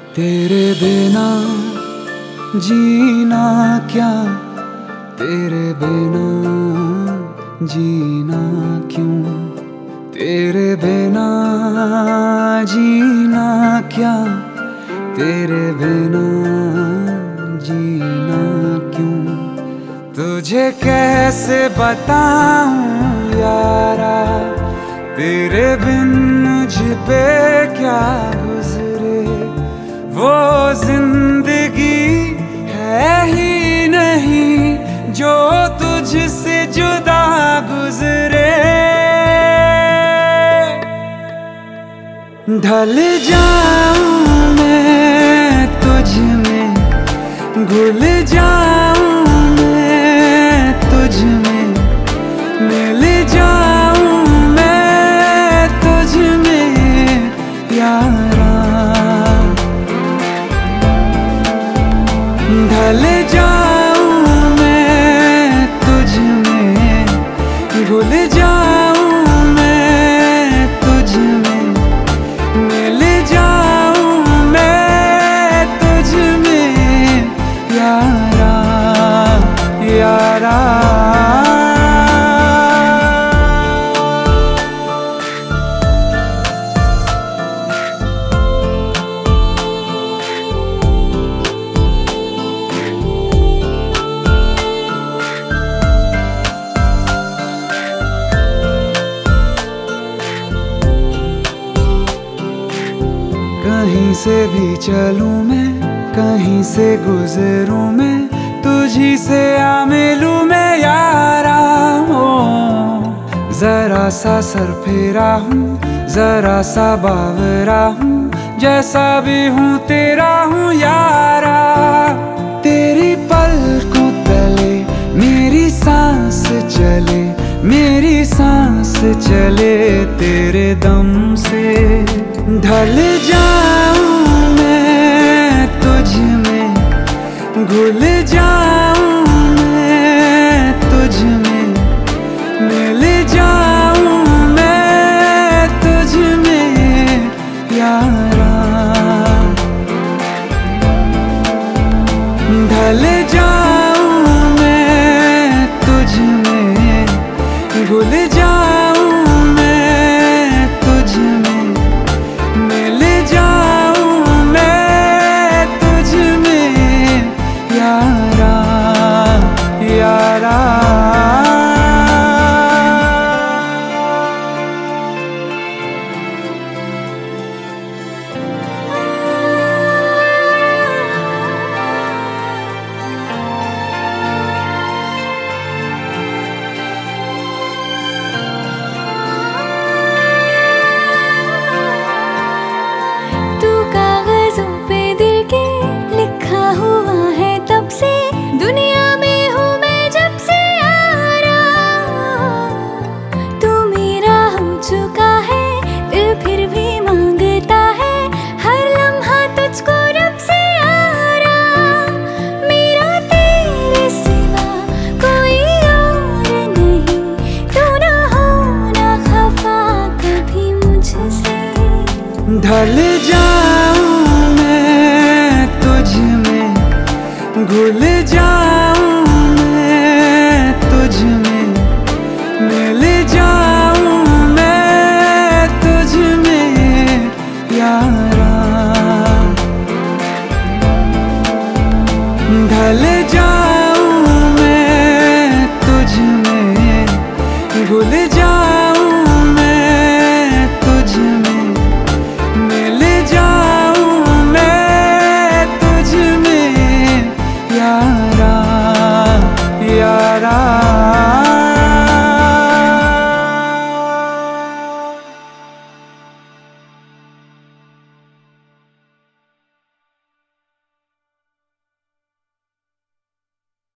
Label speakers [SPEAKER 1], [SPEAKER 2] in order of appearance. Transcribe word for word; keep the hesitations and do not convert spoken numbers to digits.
[SPEAKER 1] तेरे बिना जीना क्या, तेरे बिना जीना क्यों, तेरे बिना जीना क्या, तेरे बिना जीना क्यों। तुझे कैसे बताऊं यारा, तेरे बिन मुझ पे क्या गुजरे। वो जिंदगी है ही नहीं जो तुझसे जुदा गुजरे। ढल जाऊं मैं तुझ में, घुल जाऊं मैं तुझ में, मिल जाऊं मैं तुझ में यारा। ढल जाऊं मैं तुझ में, घुल जाऊं मैं तुझ में, मिल जाऊं मैं तुझ में यारा यारा। कहीं से भी चलूं मैं, कहीं से गुजरूं मैं, तुझी से आ मिलूं मैं यारा। हो जरा सा सर फेरा हूँ, जरा सा बावरा हूँ, जैसा भी हूँ तेरा हूँ यारा। तेरी पलकों तले मेरी सांस चले, मेरी सांस चले तेरे दम से। ढल जाऊं मैं तुझ में, घुल जाऊं मैं तुझ में, मिल जाऊं मैं तुझ में यारा। ढल जाऊं मैं तुझ में, घुल जाऊं मैं तुझ में, मिल जाऊं मैं तुझ में यारा यारा।
[SPEAKER 2] दुनिया में हूँ मैं जब से यारा, तू मेरा हो चुका है, दिल फिर भी मांगता है हर लम्हा तुझको रब से यारा। मेरा तेरे सिवा कोई और नहीं, तू ना हो ना खफा कभी मुझसे।
[SPEAKER 1] ढल जाऊं मैं तुझ में, घुल जाऊं मैं तुझ में, मिल जाऊं मैं तुझ में यारा। ढल जाऊं मैं तुझ में, घुल जाऊं मैं तुझ में, मिल जाऊं मैं तुझ में यारा यारा।